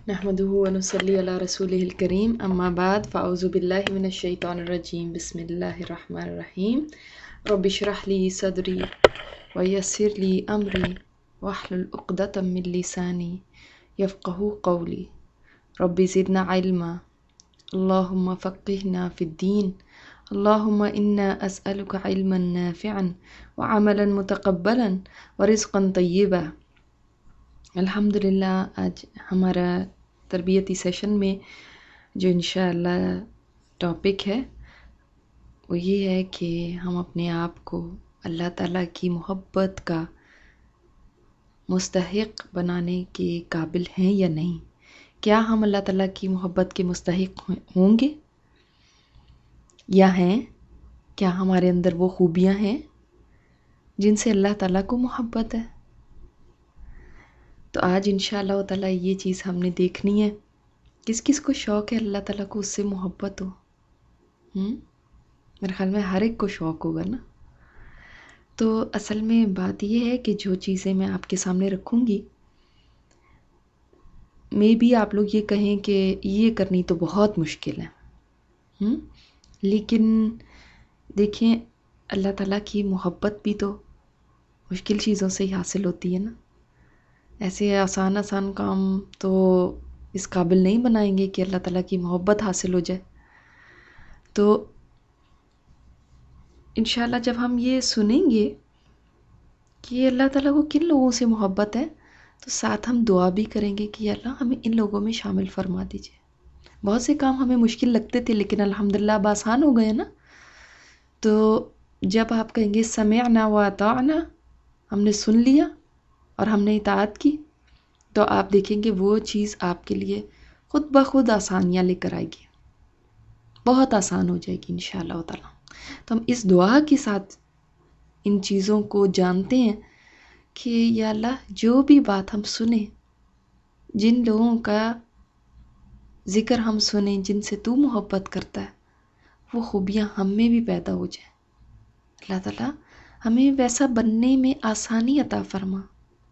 नहमदुहु व नुसल्ली अला रसूलिहिल करीम अम्मा बाद फ़अऊज़ु बिल्लाहि मिनश शैतानिर रजीम बिस्मिल्लाहिर रहमानिर रहीम रब्बि इश्रह ली सदरी व यस्सिर ली अमरी वहलुल उक़दतम मिन लिसानी यफ़क़हू क़ौली रब्बि ज़िदना इल्मा अल्लाहुम्मा फ़क़्हिना फ़िद्दीन अल्लाहुम्मा इन्ना अस्अलुका इल्मन नाफ़िअन व अमलन मुतक़ब्बलन व रिज़्क़न तय्यिबा। अल्हम्दुलिल्लाह, आज हमारा तरबियती सेशन में जो इंशाअल्लाह टॉपिक है वो ये है कि हम अपने आप को अल्लाह ताला की मोहब्बत का मुस्तहिक बनाने के काबिल हैं या नहीं। क्या हम अल्लाह ताला की मोहब्बत के मुस्तहिक होंगे या हैं? क्या हमारे अंदर वो खूबियाँ हैं जिनसे अल्लाह ताला को मोहब्बत है? तो आज इंशाअल्लाह ताला ये चीज़ हमने देखनी है। किस किस को शौक़ है अल्लाह ताला को उससे मोहब्बत हो? मेरे ख़्याल में हर एक को शौक़ होगा ना। तो असल में बात ये है कि जो चीज़ें मैं आपके सामने रखूँगी, मे भी आप लोग ये कहें कि ये करनी तो बहुत मुश्किल है। लेकिन देखें, अल्लाह ताला की मोहब्बत भी तो मुश्किल चीज़ों से ही हासिल होती है ना। ऐसे आसान आसान काम तो इस काबिल नहीं बनाएंगे कि अल्लाह ताला की मोहब्बत हासिल हो जाए। तो इंशाल्लाह जब हम ये सुनेंगे कि अल्लाह ताला को किन लोगों से मोहब्बत है, तो साथ हम दुआ भी करेंगे कि अल्लाह हमें इन लोगों में शामिल फरमा दीजिए। बहुत से काम हमें मुश्किल लगते थे लेकिन अल्हम्दुलिल्लाह अब आसान हो गए ना। तो जब आप कहेंगे समिअना व अताअना, हमने सुन लिया और हमने इताअत की, तो आप देखेंगे वो चीज़ आपके लिए खुद ब खुद आसानियाँ लेकर आएगी, बहुत आसान हो जाएगी इंशाअल्लाह ताला। तो हम इस दुआ के साथ इन चीज़ों को जानते हैं कि या अल्लाह, जो भी बात हम सुने, जिन लोगों का ज़िक्र हम सुने जिनसे तू मोहब्बत करता है, वो खूबियाँ हम में भी पैदा हो जाए। अल्लाह ताला हमें वैसा बनने में आसानी अता फरमा,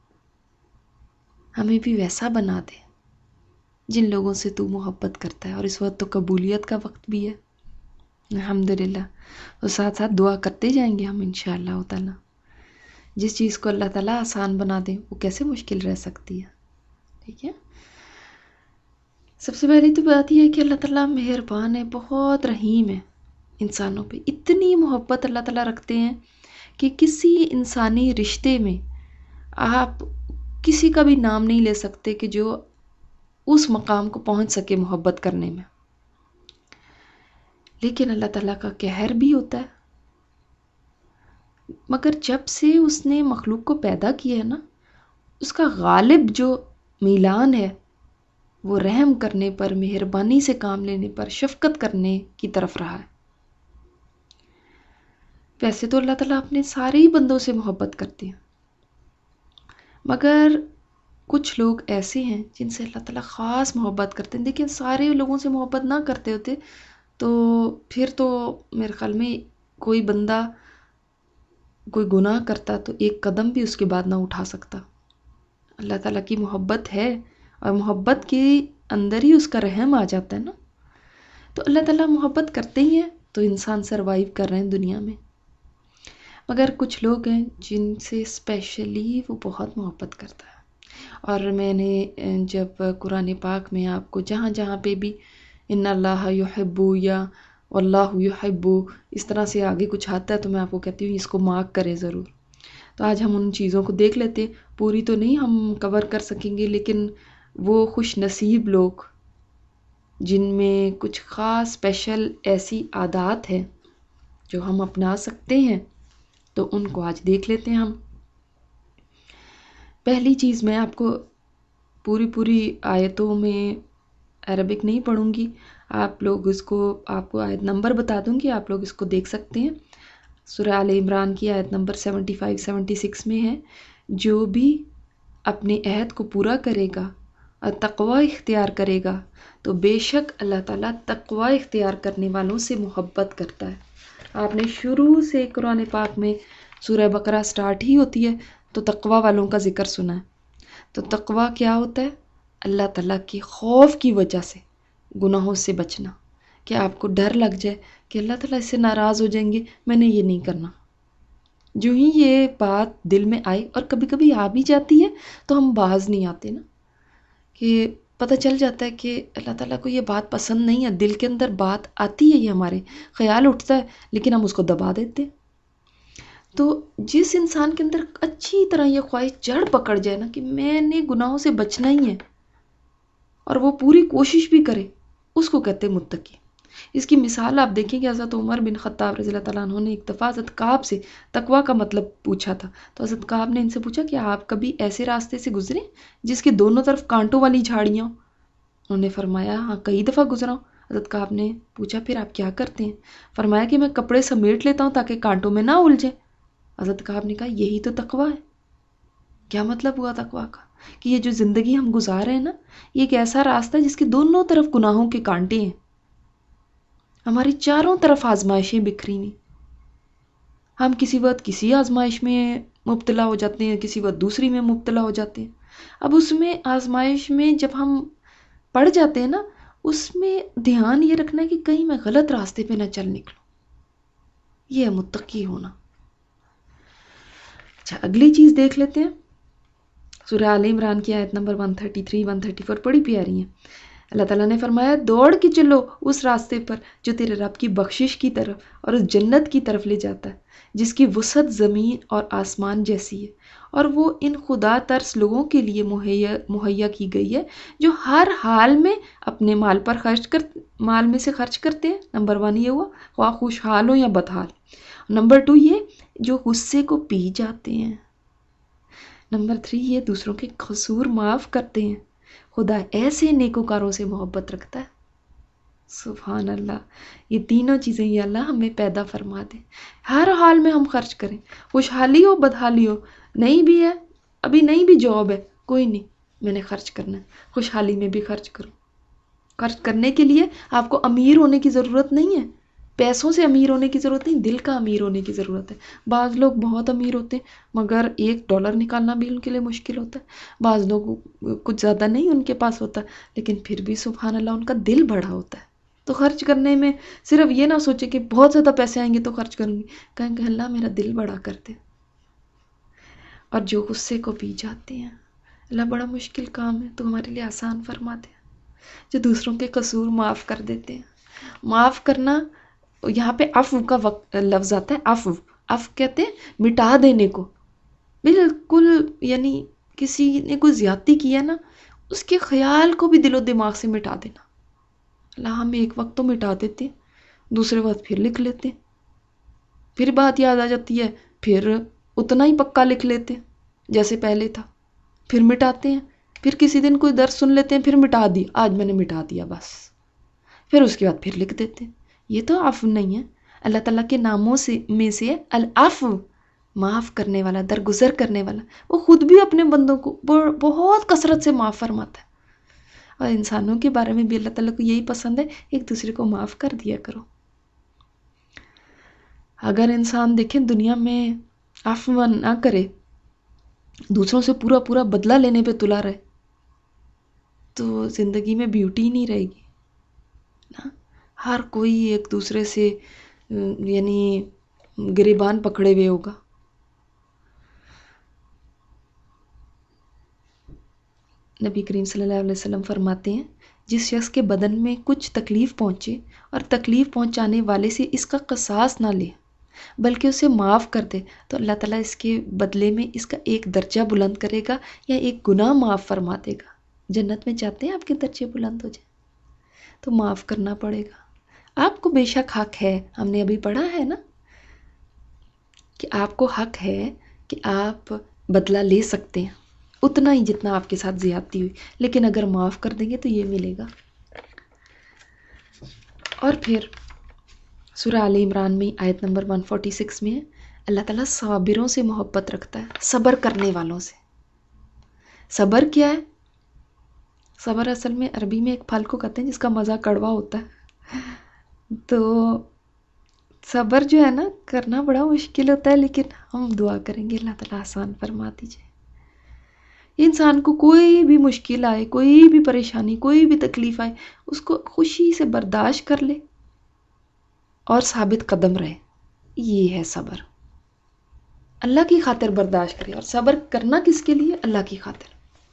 हमें भी वैसा बना दे जिन लोगों से तू मोहब्बत करता है। और इस वक्त तो कबूलियत का वक्त भी है, अल्हम्दुलिल्लाह। और साथ साथ दुआ करते जाएंगे हम इंशाअल्लाह ताला। जिस चीज़ को अल्लाह ताला आसान बना दे वो कैसे मुश्किल रह सकती है। ठीक है, सबसे पहली तो बात यह है कि अल्लाह ताला मेहरबान है, बहुत रहीम है इंसानों पे। इतनी मोहब्बत अल्लाह ताला रखते हैं कि किसी इंसानी रिश्ते में आप किसी का भी नाम नहीं ले सकते कि जो उस मकाम को पहुंच सके मोहब्बत करने में। लेकिन अल्लाह ताला का कहर भी होता है। मगर जब से उसने मखलूक को पैदा किया है ना, उसका गालिब जो मीलान है वो रहम करने पर, मेहरबानी से काम लेने पर, शफकत करने की तरफ रहा है। वैसे तो अल्लाह ताला अपने सारे ही बंदों से मोहब्बत करते हैं, मगर कुछ लोग ऐसे हैं जिनसे अल्लाह ताला ख़ास मोहब्बत करते हैं। लेकिन सारे लोगों से मोहब्बत ना करते होते तो फिर तो मेरे ख्याल में कोई बंदा कोई गुनाह करता तो एक कदम भी उसके बाद ना उठा सकता। अल्लाह ताला की मोहब्बत है और मोहब्बत के अंदर ही उसका रहम आ जाता है ना। तो अल्लाह ताला मोहब्बत करते ही हैं तो इंसान सरवाइव कर रहे हैं दुनिया में। मगर कुछ लोग हैं जिनसे स्पेशली वो बहुत मोहब्बत करता है। और मैंने जब कुरान पाक में आपको जहाँ जहाँ पे भी इन्नल्लाह युहिब्बु या वल्लाहु युहिब्बु इस तरह से आगे कुछ आता है तो मैं आपको कहती हूँ इसको मार्क करें ज़रूर। तो आज हम उन चीज़ों को देख लेते हैं। पूरी तो नहीं हम कवर कर सकेंगे, लेकिन वो खुश नसीब लोग जिनमें कुछ ख़ास स्पेशल ऐसी आदत है जो हम अपना सकते हैं, तो उनको आज देख लेते हैं हम। पहली चीज़, मैं आपको पूरी आयतों में अरबिक नहीं पढ़ूंगी, आप लोग इसको, आपको आयत नंबर बता दूंगी, आप लोग इसको देख सकते हैं। सूरह आल इमरान की आयत नंबर 75-76 में है, जो भी अपने अहद को पूरा करेगा और तक़वा इख्तियार करेगा तो बेशक अल्लाह ताला तक़वा इख्तियार करने वालों से मोहब्बत करता है। आपने शुरू से कुरान पाक में सूरह बकरा स्टार्ट ही होती है तो तक़वा वालों का जिक्र सुना है। तो तक़वा क्या होता है? اللہ تعالیٰ کے خوف کی وجہ سے گناہوں سے بچنا، کہ آپ کو ڈر لگ جائے کہ اللہ تعالیٰ اس سے ناراض ہو جائیں گے، میں نے یہ نہیں کرنا۔ جو ہی یہ بات دل میں آئی، اور کبھی کبھی آ بھی جاتی ہے تو ہم باز نہیں آتے نا، کہ پتہ چل جاتا ہے کہ اللہ تعالیٰ کو یہ بات پسند نہیں ہے، دل کے اندر بات آتی ہے، یہ ہمارے خیال اٹھتا ہے لیکن ہم اس کو دبا دیتے ہیں۔ تو جس انسان کے اندر اچھی طرح یہ خواہش جڑ پکڑ جائے نا کہ میں نے گناہوں سے بچنا ہی ہے، اور وہ پوری کوشش بھی کرے، اس کو کہتے ہیں متقی۔ اس کی مثال آپ دیکھیں کہ حضرت عمر بن خطاب رضی اللہ تعالیٰ عنہ نے ایک دفعہ حضرت کعب سے تقویٰ کا مطلب پوچھا تھا، تو حضرت کعب نے ان سے پوچھا کہ آپ کبھی ایسے راستے سے گزرے جس کے دونوں طرف کانٹوں والی جھاڑیاں ہوں؟ انہوں نے فرمایا ہاں کئی دفعہ گزرا ہوں۔ حضرت کعب نے پوچھا پھر آپ کیا کرتے ہیں؟ فرمایا کہ میں کپڑے سمیٹ لیتا ہوں تاکہ کانٹوں میں نہ الجھے۔ حضرت کعب نے کہا یہی تو تقویٰ ہے۔ کیا مطلب ہوا تقویٰ کا؟ کہ یہ جو زندگی ہم گزار رہے ہیں نا، یہ ایک ایسا راستہ ہے جس کے دونوں طرف گناہوں کے کانٹے ہیں، ہماری چاروں طرف آزمائشیں بکھری ہوئی، ہم کسی وقت کسی آزمائش میں مبتلا ہو جاتے ہیں، کسی وقت دوسری میں مبتلا ہو جاتے ہیں۔ اب اس میں آزمائش میں جب ہم پڑ جاتے ہیں نا، اس میں دھیان یہ رکھنا ہے کہ کہیں میں غلط راستے پہ نہ چل نکلوں، یہ ہے متقی ہونا۔ اچھا اگلی چیز دیکھ لیتے ہیں، سورہ آل عمران کی آیت نمبر 133 134 بڑی پیاری ہیں۔ اللہ تعالیٰ نے فرمایا دوڑ کے چلو اس راستے پر جو تیرے رب کی بخشش کی طرف اور اس جنت کی طرف لے جاتا ہے جس کی وسعت زمین اور آسمان جیسی ہے، اور وہ ان خدا ترس لوگوں کے لیے مہیا کی گئی ہے جو ہر حال میں اپنے مال میں سے خرچ کرتے ہیں۔ نمبر 1 یہ ہوا، خواہ خوشحال ہو یا بدحال۔ نمبر 2 یہ جو غصے کو پی جاتے ہیں۔ نمبر 3 یہ دوسروں کے قصور معاف کرتے ہیں۔ خدا ایسے نیکوکاروں سے محبت رکھتا ہے۔ سبحان اللہ، یہ تینوں چیزیں یہ اللہ ہمیں پیدا فرما دے، ہر حال میں ہم خرچ کریں، خوشحالی ہو بدحالی ہو، نہیں بھی ہے ابھی نہیں بھی جاب ہے، کوئی نہیں، میں نے خرچ کرنا ہے، خوشحالی میں بھی خرچ کروں۔ خرچ کرنے کے لیے آپ کو امیر ہونے کی ضرورت نہیں ہے، پیسوں سے امیر ہونے کی ضرورت نہیں، دل کا امیر ہونے کی ضرورت ہے۔ بعض لوگ بہت امیر ہوتے ہیں مگر $1 نکالنا بھی ان کے لیے مشکل ہوتا ہے، بعض لوگ کچھ زیادہ نہیں ان کے پاس ہوتا لیکن پھر بھی سبحان اللہ ان کا دل بڑا ہوتا ہے۔ تو خرچ کرنے میں صرف یہ نہ سوچے کہ بہت زیادہ پیسے آئیں گے تو خرچ کروں گی، کہیں کہ اللہ میرا دل بڑا کر دے۔ اور جو غصے کو پی جاتے ہیں، اللہ بڑا مشکل کام ہے تو ہمارے لیے آسان فرما دے، جو دوسروں کے قصور معاف کر دیتے ہیں۔ معاف کرنا، یہاں پہ عفو کا لفظ آتا ہے، عفو کہتے ہیں مٹا دینے کو، بالکل، یعنی کسی نے کوئی زیادتی کیا نا، اس کے خیال کو بھی دل و دماغ سے مٹا دینا۔ اللہ ہم ایک وقت تو مٹا دیتے ہیں، دوسرے وقت پھر لکھ لیتے ہیں، پھر بات یاد آ جاتی ہے، پھر اتنا ہی پکا لکھ لیتے ہیں جیسے پہلے تھا، پھر مٹاتے ہیں، پھر کسی دن کوئی درس سن لیتے ہیں، پھر مٹا دی، آج میں نے مٹا دیا بس، پھر اس کے بعد پھر لکھ دیتے ہیں۔ یہ تو عفو نہیں ہے۔ اللہ تعالیٰ کے ناموں میں سے العفو، معاف کرنے والا، درگزر کرنے والا، وہ خود بھی اپنے بندوں کو بہت کثرت سے معاف فرماتا ہے، اور انسانوں کے بارے میں بھی اللہ تعالیٰ کو یہی پسند ہے، ایک دوسرے کو معاف کر دیا کرو۔ اگر انسان دیکھیں دنیا میں عفو نہ کرے، دوسروں سے پورا بدلہ لینے پہ تلا رہے، تو زندگی میں بیوٹی ہی نہیں رہے گی نا۔ ہر کوئی ایک دوسرے سے یعنی گریبان پکڑے ہوئے ہوگا۔ نبی کریم صلی اللہ علیہ وسلم فرماتے ہیں جس شخص کے بدن میں کچھ تکلیف پہنچے اور تکلیف پہنچانے والے سے اس کا قصاص نہ لے بلکہ اسے معاف کر دے، تو اللہ تعالیٰ اس کے بدلے میں اس کا ایک درجہ بلند کرے گا یا ایک گناہ معاف فرما دے گا۔ جنت میں چاہتے ہیں آپ کے درجے بلند ہو جائیں تو معاف کرنا پڑے گا۔ آپ کو بے شک حق ہے، ہم نے ابھی پڑھا ہے نا کہ آپ کو حق ہے کہ آپ بدلہ لے سکتے ہیں اتنا ہی جتنا آپ کے ساتھ زیادتی ہوئی، لیکن اگر معاف کر دیں گے تو یہ ملے گا۔ اور پھر سورہ آل عمران میں آیت نمبر 146 میں اللہ تعالیٰ صابروں سے محبت رکھتا ہے، صبر کرنے والوں سے۔ صبر کیا ہے؟ صبر اصل میں عربی میں ایک پھل کو کہتے ہیں جس کا مزہ کڑوا ہوتا ہے، تو صبر جو ہے نا کرنا بڑا مشکل ہوتا ہے، لیکن ہم دعا کریں گے اللہ تعالیٰ آسان فرما دیجئے۔ انسان کو کوئی بھی مشکل آئے، کوئی بھی پریشانی، کوئی بھی تکلیف آئے، اس کو خوشی سے برداشت کر لے اور ثابت قدم رہے. یہ ہے صبر. اللہ کی خاطر برداشت کرے. اور صبر کرنا کس کے لیے؟ اللہ کی خاطر.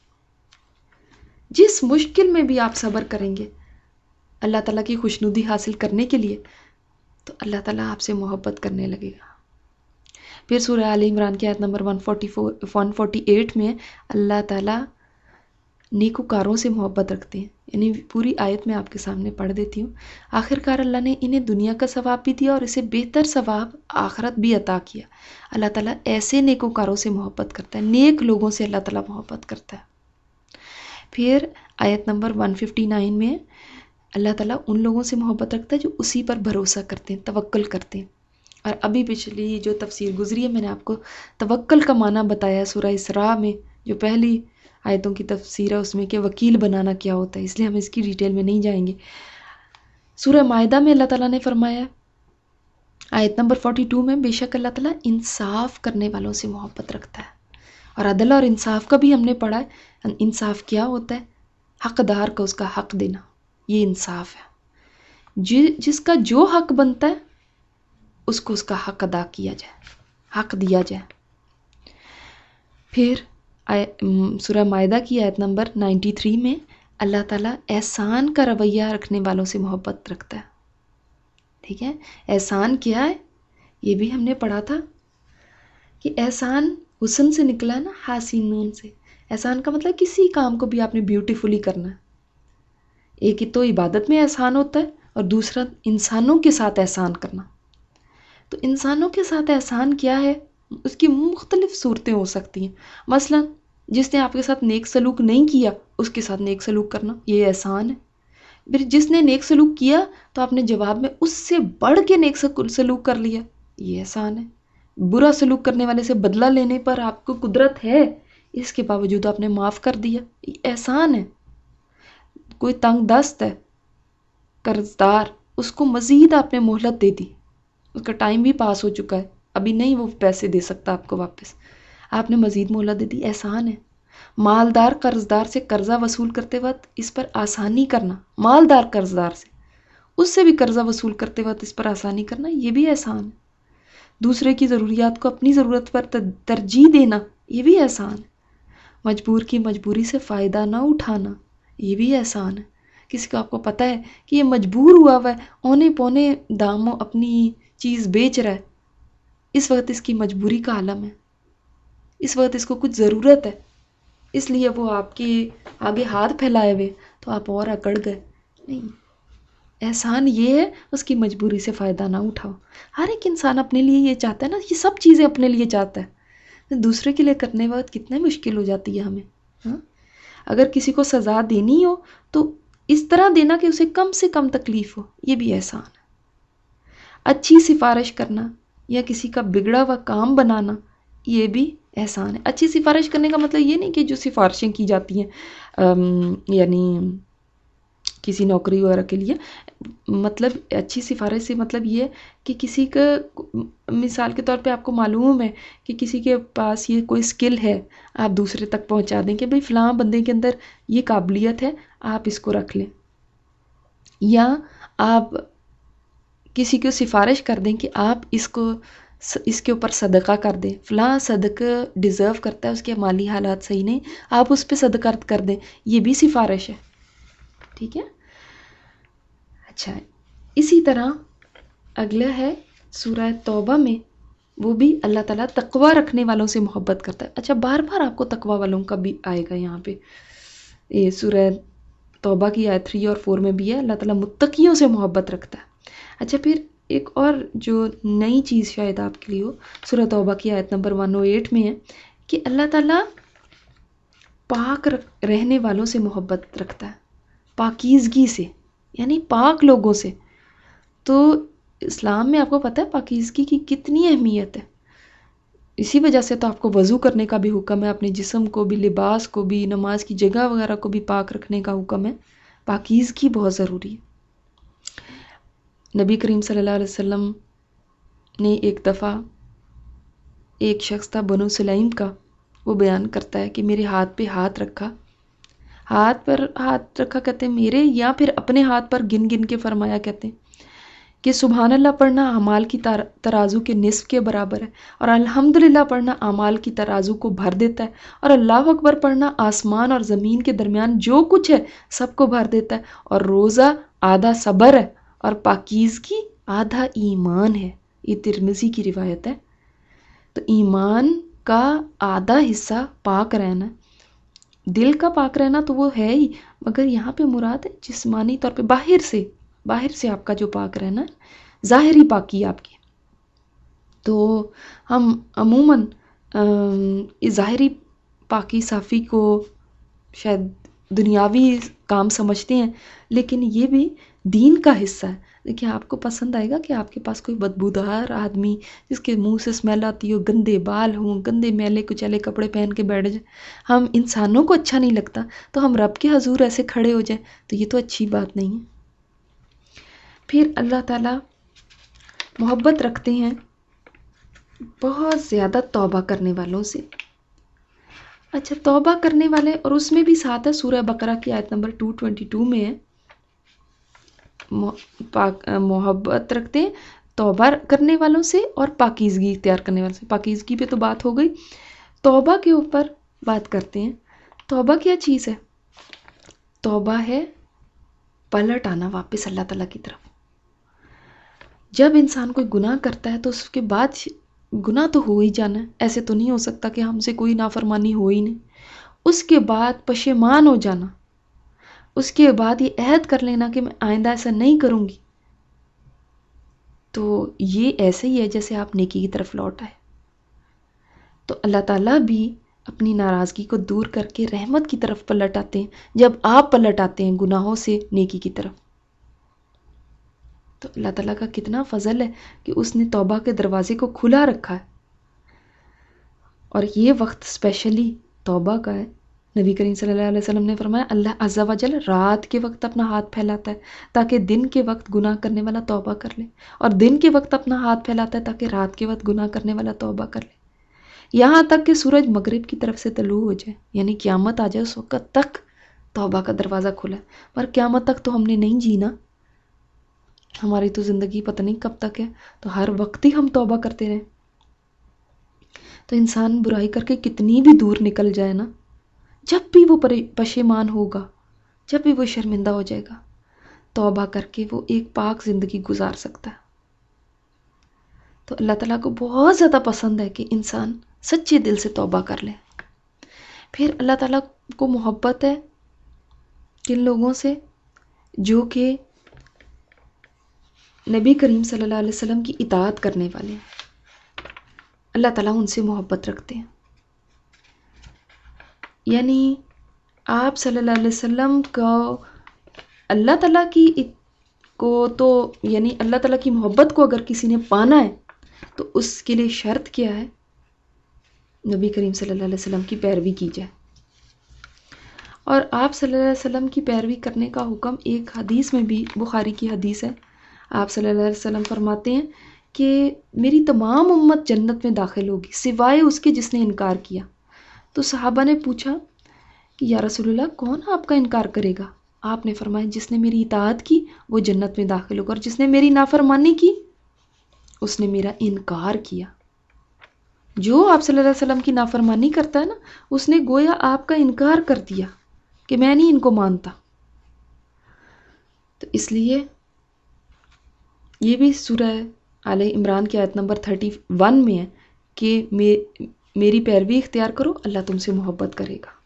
جس مشکل میں بھی آپ صبر کریں گے اللہ تعالیٰ کی خوشنودی حاصل کرنے کے لیے، تو اللہ تعالیٰ آپ سے محبت کرنے لگے گا. پھر سورہ آل عمران کی آیت نمبر 148 میں اللہ تعالیٰ نیکوکاروں سے محبت رکھتے ہیں. یعنی پوری آیت میں آپ کے سامنے پڑھ دیتی ہوں. آخرکار اللہ نے انہیں دنیا کا ثواب بھی دیا اور اسے بہتر ثواب آخرت بھی عطا کیا. اللہ تعالیٰ ایسے نیکوکاروں سے محبت کرتا ہے، نیک لوگوں سے اللہ تعالیٰ محبت کرتا ہے. پھر آیت نمبر 159 میں اللہ تعالیٰ ان لوگوں سے محبت رکھتا ہے جو اسی پر بھروسہ کرتے ہیں، توکل کرتے ہیں. اور ابھی پچھلی جو تفسیر گزری ہے میں نے آپ کو توکل کا معنی بتایا سورہ اسراء میں، جو پہلی آیتوں کی تفسیر ہے اس میں کہ وکیل بنانا کیا ہوتا ہے، اس لیے ہم اس کی ڈیٹیل میں نہیں جائیں گے. سورہ مائدہ میں اللہ تعالیٰ نے فرمایا آیت نمبر 42 میں، بے شک اللہ تعالیٰ انصاف کرنے والوں سے محبت رکھتا ہے. اور عدل اور انصاف کا بھی ہم نے پڑھا ہے. انصاف کیا ہوتا ہے؟ حقدار کو اس کا حق دینا، یہ انصاف ہے. جس کا جو حق بنتا ہے اس کو اس کا حق ادا کیا جائے، حق دیا جائے. پھر سورہ مائدہ کی آیت نمبر 93 میں اللہ تعالیٰ احسان کا رویہ رکھنے والوں سے محبت رکھتا ہے. ٹھیک ہے، احسان کیا ہے یہ بھی ہم نے پڑھا تھا کہ احسان حسن سے نکلا ہے نا، حاسنون سے. احسان کا مطلب کسی کام کو بھی آپ نے بیوٹیفلی کرنا ہے. ایک ہی تو عبادت میں احسان ہوتا ہے اور دوسرا انسانوں کے ساتھ احسان کرنا. تو انسانوں کے ساتھ احسان کیا ہے؟ اس کی مختلف صورتیں ہو سکتی ہیں. مثلا جس نے آپ کے ساتھ نیک سلوک نہیں کیا اس کے ساتھ نیک سلوک کرنا، یہ احسان ہے. پھر جس نے نیک سلوک کیا تو آپ نے جواب میں اس سے بڑھ کے نیک سلوک کر لیا، یہ احسان ہے. برا سلوک کرنے والے سے بدلہ لینے پر آپ کو قدرت ہے، اس کے باوجود آپ نے معاف کر دیا، یہ احسان ہے. کوئی تنگ دست ہے، قرض دار، اس کو مزید آپ نے مہلت دے دی، اس کا ٹائم بھی پاس ہو چکا ہے، ابھی نہیں وہ پیسے دے سکتا آپ کو واپس، آپ نے مزید مہلت دے دی، احسان ہے. مالدار قرض دار سے قرضہ وصول کرتے وقت اس پر آسانی کرنا، مالدار قرض دار سے اس سے بھی قرضہ وصول کرتے وقت اس پر آسانی کرنا، یہ بھی احسان ہے. دوسرے کی ضروریات کو اپنی ضرورت پر ترجیح دینا، یہ بھی احسان ہے. مجبور کی مجبوری سے فائدہ نہ اٹھانا، یہ بھی احسان ہے. کسی کو آپ کو پتہ ہے کہ یہ مجبور ہوا ہے، اونے پونے داموں اپنی چیز بیچ رہا ہے، اس وقت اس کی مجبوری کا عالم ہے، اس وقت اس کو کچھ ضرورت ہے، اس لیے وہ آپ کے آگے ہاتھ پھیلائے ہوئے تو آپ اور اکڑ گئے. نہیں، احسان یہ ہے اس کی مجبوری سے فائدہ نہ اٹھاؤ. ہر ایک انسان اپنے لیے یہ چاہتا ہے نا، یہ سب چیزیں اپنے لیے چاہتا ہے، دوسرے کے لیے کرنے وقت کتنے مشکل ہو جاتی ہے ہمیں. ہاں، اگر کسی کو سزا دینی ہو تو اس طرح دینا کہ اسے کم سے کم تکلیف ہو، یہ بھی احسان ہے. اچھی سفارش کرنا یا کسی کا بگڑا ہوا کام بنانا، یہ بھی احسان ہے. اچھی سفارش کرنے کا مطلب یہ نہیں کہ جو سفارشیں کی جاتی ہیں یعنی کسی نوکری وغیرہ کے لیے، مطلب اچھی سفارش سے مطلب یہ کہ کسی کا، مثال کے طور پہ آپ کو معلوم ہے کہ کسی کے پاس یہ کوئی سکل ہے، آپ دوسرے تک پہنچا دیں کہ بھئی فلاں بندے کے اندر یہ قابلیت ہے، آپ اس کو رکھ لیں. یا آپ کسی کو سفارش کر دیں کہ آپ اس کے اوپر صدقہ کر دیں، فلاں صدقہ ڈیزرو کرتا ہے، اس کے مالی حالات صحیح نہیں، آپ اس پہ صدقہ کر دیں، یہ بھی سفارش ہے. ٹھیک ہے. اچھا، اسی طرح اگلا ہے سورہ توبہ میں، وہ بھی اللہ تعالیٰ تقوی رکھنے والوں سے محبت کرتا ہے. اچھا، بار بار آپ کو تقوی والوں کا بھی آئے گا یہاں پہ. یہ سورہ توبہ کی آیت 3 اور 4 میں بھی ہے، اللہ تعالیٰ متقیوں سے محبت رکھتا ہے. اچھا، پھر ایک اور جو نئی چیز شاید آپ کے لیے ہو، سورہ توبہ کی آیت نمبر 108 میں ہے کہ اللہ تعالیٰ پاک رہنے والوں سے محبت رکھتا ہے، پاکیزگی سے، یعنی پاک لوگوں سے. تو اسلام میں آپ کو پتہ ہے پاکیزگی کی کتنی اہمیت ہے. اسی وجہ سے تو آپ کو وضو کرنے کا بھی حکم ہے، اپنے جسم کو بھی، لباس کو بھی، نماز کی جگہ وغیرہ کو بھی پاک رکھنے کا حکم ہے. پاکیزگی بہت ضروری ہے. نبی کریم صلی اللہ علیہ وسلم نے ایک دفعہ، ایک شخص تھا بنو سلیم کا، وہ بیان کرتا ہے کہ میرے ہاتھ پہ ہاتھ رکھا، ہاتھ پر ہاتھ رکھا کہتے ہیں میرے، یا پھر اپنے ہاتھ پر گن گن کے فرمایا کہتے ہیں کہ سبحان اللہ پڑھنا اعمال کی ترازو کے نصف کے برابر ہے، اور الحمدللہ پڑھنا اعمال کی ترازو کو بھر دیتا ہے، اور اللہ اکبر پڑھنا آسمان اور زمین کے درمیان جو کچھ ہے سب کو بھر دیتا ہے، اور روزہ آدھا صبر ہے اور پاکیزگی آدھا ایمان ہے۔ یہ ترمذی کی روایت ہے۔ تو ایمان کا آدھا حصہ پاک رہنا، دل کا پاک رہنا تو وہ ہے ہی، مگر یہاں پہ مراد ہے جسمانی طور پہ باہر سے آپ کا جو پاک رہنا ہے، ظاہری پاکی آپ کی۔ تو ہم عموماً ظاہری پاکی صافی کو شاید دنیاوی کام سمجھتے ہیں، لیکن یہ بھی دین کا حصہ ہے۔ دیکھیں آپ کو پسند آئے گا کہ آپ کے پاس کوئی بدبودار آدمی جس کے منہ سے اسمیل آتی ہو، گندے بال ہوں، گندے میلے کچیلے کپڑے پہن کے بیٹھ جائے، ہم انسانوں کو اچھا نہیں لگتا تو ہم رب کے حضور ایسے کھڑے ہو جائیں تو یہ تو اچھی بات نہیں ہے۔ پھر اللہ تعالیٰ محبت رکھتے ہیں بہت زیادہ توبہ کرنے والوں سے۔ اچھا، توبہ کرنے والے، اور اس میں بھی ساتھ ہے سورہ بقرہ کی آیت نمبر 222 میں ہے، محبت رکھتے ہیں توبہ کرنے والوں سے اور پاکیزگی اختیار کرنے والوں سے۔ پاکیزگی پہ تو بات ہو گئی، توبہ کے اوپر بات کرتے ہیں۔ توبہ کیا چیز ہے؟ توبہ ہے پلٹ آنا واپس اللہ تعالیٰ کی طرف۔ جب انسان کوئی گناہ کرتا ہے تو اس کے بعد گناہ تو ہو ہی جانا ہے، ایسے تو نہیں ہو سکتا کہ ہم سے کوئی نافرمانی ہو ہی نہیں۔ اس کے بعد پشیمان ہو جانا، اس کے بعد یہ عہد کر لینا کہ میں آئندہ ایسا نہیں کروں گی، تو یہ ایسے ہی ہے جیسے آپ نیکی کی طرف لوٹ آئے۔ تو اللہ تعالیٰ بھی اپنی ناراضگی کو دور کر کے رحمت کی طرف پلٹ آتے ہیں جب آپ پلٹ آتے ہیں گناہوں سے نیکی کی طرف۔ تو اللہ تعالیٰ کا کتنا فضل ہے کہ اس نے توبہ کے دروازے کو کھلا رکھا ہے، اور یہ وقت اسپیشلی توبہ کا ہے۔ نبی کریم صلی اللہ علیہ وسلم نے فرمایا اللہ عز و جل رات کے وقت اپنا ہاتھ پھیلاتا ہے تاکہ دن کے وقت گناہ کرنے والا توبہ کر لے، اور دن کے وقت اپنا ہاتھ پھیلاتا ہے تاکہ رات کے وقت گناہ کرنے والا توبہ کر لے، یہاں تک کہ سورج مغرب کی طرف سے طلوع ہو جائے، یعنی قیامت آ جائے، اس وقت تک توبہ کا دروازہ کھلا ہے۔ پر قیامت تک تو ہم نے نہیں جینا، ہماری تو زندگی پتہ نہیں کب تک ہے، تو ہر وقت ہی ہم توبہ کرتے رہیں۔ تو انسان برائی کر کے کتنی بھی دور نکل جائے نا، جب بھی وہ پشیمان ہوگا، جب بھی وہ شرمندہ ہو جائے گا، توبہ کر کے وہ ایک پاک زندگی گزار سکتا ہے۔ تو اللہ تعالیٰ کو بہت زیادہ پسند ہے کہ انسان سچے دل سے توبہ کر لے۔ پھر اللہ تعالیٰ کو محبت ہے کن لوگوں سے؟ جو کہ نبی کریم صلی اللہ علیہ وسلم کی اطاعت کرنے والے ہیں، اللہ تعالیٰ ان سے محبت رکھتے ہیں۔ یعنی آپ صلی اللہ علیہ وسلم کو اللہ تعالیٰ کی تو یعنی اللہ تعالیٰ کی محبت کو اگر کسی نے پانا ہے تو اس کے لیے شرط کیا ہے؟ نبی کریم صلی اللہ علیہ وسلم کی پیروی کی جائے۔ اور آپ صلی اللہ علیہ وسلم کی پیروی کرنے کا حکم ایک حدیث میں بھی، بخاری کی حدیث ہے، آپ صلی اللہ علیہ وسلم فرماتے ہیں کہ میری تمام امت جنت میں داخل ہوگی سوائے اس کے جس نے انکار کیا۔ تو صحابہ نے پوچھا کہ یا رسول اللہ کون آپ کا انکار کرے گا؟ آپ نے فرمایا جس نے میری اطاعت کی وہ جنت میں داخل ہوگا، اور جس نے میری نافرمانی کی اس نے میرا انکار کیا۔ جو آپ صلی اللہ علیہ وسلم کی نافرمانی کرتا ہے نا، اس نے گویا آپ کا انکار کر دیا کہ میں نہیں ان کو مانتا۔ تو اس لیے یہ بھی سورہ آل عمران کی آیت نمبر 31 میں ہے کہ میری پیروی اختیار کرو، اللہ تم سے محبت کرے گا۔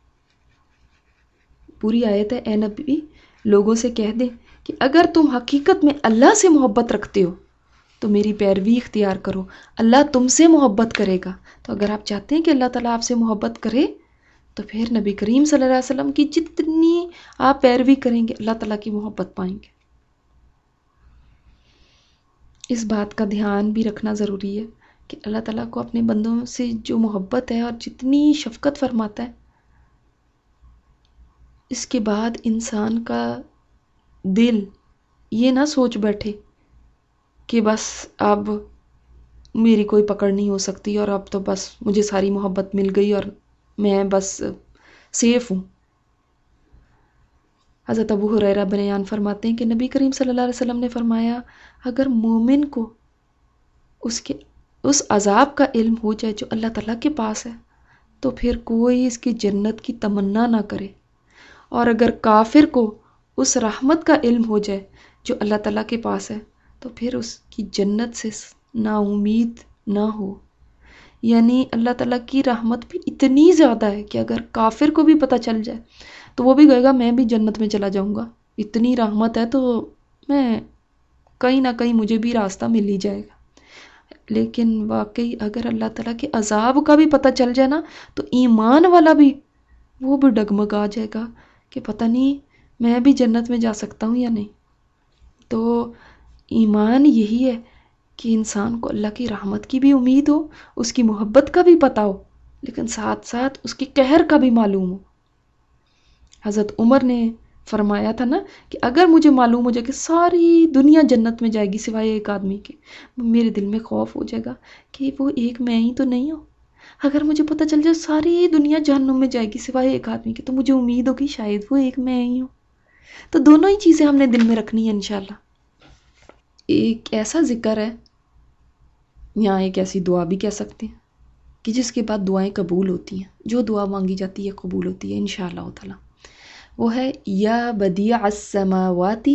پوری آیت ہے، اے نبی لوگوں سے کہہ دیں کہ اگر تم حقیقت میں اللہ سے محبت رکھتے ہو تو میری پیروی اختیار کرو، اللہ تم سے محبت کرے گا۔ تو اگر آپ چاہتے ہیں کہ اللہ تعالیٰ آپ سے محبت کرے تو پھر نبی کریم صلی اللہ علیہ وسلم کی جتنی آپ پیروی کریں گے اللہ تعالیٰ کی محبت پائیں گے۔ اس بات کا دھیان بھی رکھنا ضروری ہے کہ اللہ تعالیٰ کو اپنے بندوں سے جو محبت ہے اور جتنی شفقت فرماتا ہے، اس کے بعد انسان کا دل یہ نہ سوچ بیٹھے کہ بس اب میری کوئی پکڑ نہیں ہو سکتی اور اب تو بس مجھے ساری محبت مل گئی اور میں بس سیف ہوں۔ حضرت ابو ہریرہ بیان فرماتے ہیں کہ نبی کریم صلی اللہ علیہ وسلم نے فرمایا اگر مومن کو اس عذاب کا علم ہو جائے جو اللہ تعالیٰ کے پاس ہے تو پھر کوئی اس کی جنت کی تمنا نہ کرے، اور اگر کافر کو اس رحمت کا علم ہو جائے جو اللہ تعالیٰ کے پاس ہے تو پھر اس کی جنت سے نا امید نہ ہو۔ یعنی اللہ تعالیٰ کی رحمت بھی اتنی زیادہ ہے کہ اگر کافر کو بھی پتہ چل جائے تو وہ بھی کہے گا میں بھی جنت میں چلا جاؤں گا، اتنی رحمت ہے تو میں کہیں نہ کہیں مجھے بھی راستہ مل ہی جائے گا۔ لیکن واقعی اگر اللہ تعالیٰ کے عذاب کا بھی پتہ چل جائے نا تو ایمان والا بھی وہ بھی ڈگمگا جائے گا کہ پتہ نہیں میں بھی جنت میں جا سکتا ہوں یا نہیں۔ تو ایمان یہی ہے کہ انسان کو اللہ کی رحمت کی بھی امید ہو، اس کی محبت کا بھی پتہ ہو، لیکن ساتھ ساتھ اس کے قہر کا بھی معلوم ہو۔ حضرت عمر نے فرمایا تھا نا کہ اگر مجھے معلوم ہو جائے کہ ساری دنیا جنت میں جائے گی سوائے ایک آدمی کے، میرے دل میں خوف ہو جائے گا کہ وہ ایک میں ہی تو نہیں ہوں۔ اگر مجھے پتہ چل جائے ساری دنیا جہنم میں جائے گی سوائے ایک آدمی کے تو مجھے امید ہوگی شاید وہ ایک میں ہی ہوں۔ تو دونوں ہی چیزیں ہم نے دل میں رکھنی ہے انشاءاللہ۔ ایک ایسا ذکر ہے یا ایک ایسی دعا بھی کہہ سکتے ہیں کہ جس کے بعد دعائیں قبول ہوتی ہیں، جو دعا مانگی جاتی ہے قبول ہوتی ہے انشاءاللہ تعالی۔ وہ ہے یا بدیع السماواتی،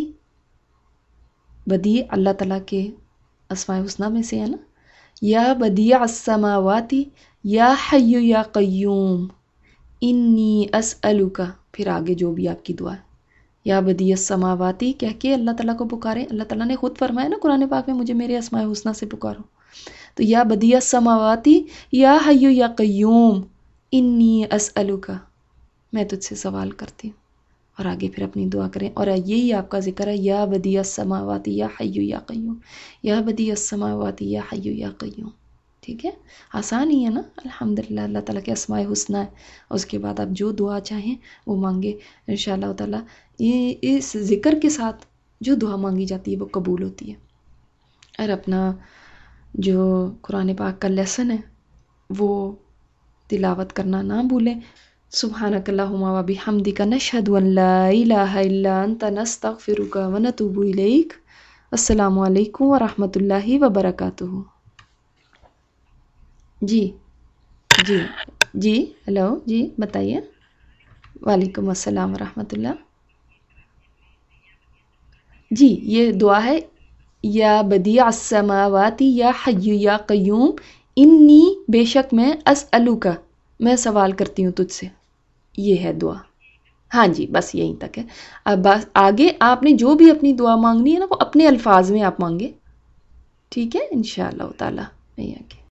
بدیع اللہ تعالیٰ کے اسماء الحسنی میں سے ہے نا، یا بدیع السماواتی یا حی یا قیوم انی اسألک، پھر آگے جو بھی آپ کی دعا ہے یا بدیع السماواتی کہہ کے اللہ تعالیٰ کو پکاریں۔ اللہ تعالیٰ نے خود فرمایا نا قرآن پاک میں مجھے میرے اسماء الحسنی سے پکارو، تو یا بدیع السماواتی یا حی یا قیوم انی اسألک، میں تجھ سے سوال کرتی ہوں، اور آگے پھر اپنی دعا کریں۔ اور یہی آپ کا ذکر ہے یا بدیع السماواتی یا حی یا قیوم، یا بدیع السماواتی یا حی یا قیوم۔ ٹھیک ہے، آسان ہی ہے نا الحمدللہ، اللہ تعالیٰ کے اسماء حسنی ہے، اس کے بعد آپ جو دعا چاہیں وہ مانگے انشاءاللہ تعالیٰ۔ یہ اس ذکر کے ساتھ جو دعا مانگی جاتی ہے وہ قبول ہوتی ہے۔ اور اپنا جو قرآن پاک کا لیسن ہے وہ تلاوت کرنا نہ بھولیں۔ سبحانک اللہم و بحمدک نشہد ان لا الہ الا انت نستغفرک و نتوب الیک۔ السلام علیکم ورحمۃ اللہ وبرکاتہ۔ جی جی جی ہلو جی بتائیے۔ وعلیکم السلام ورحمۃ اللہ۔ جی یہ دعا ہے یا بدیع السماوات یا حی یا قیوم انی، بے شک میں، اسألک، میں سوال کرتی ہوں تجھ سے، یہ ہے دعا۔ ہاں جی بس یہیں تک ہے۔ اب بس آگے آپ نے جو بھی اپنی دعا مانگنی ہے نا وہ اپنے الفاظ میں آپ مانگے، ٹھیک ہے انشاءاللہ تعالی۔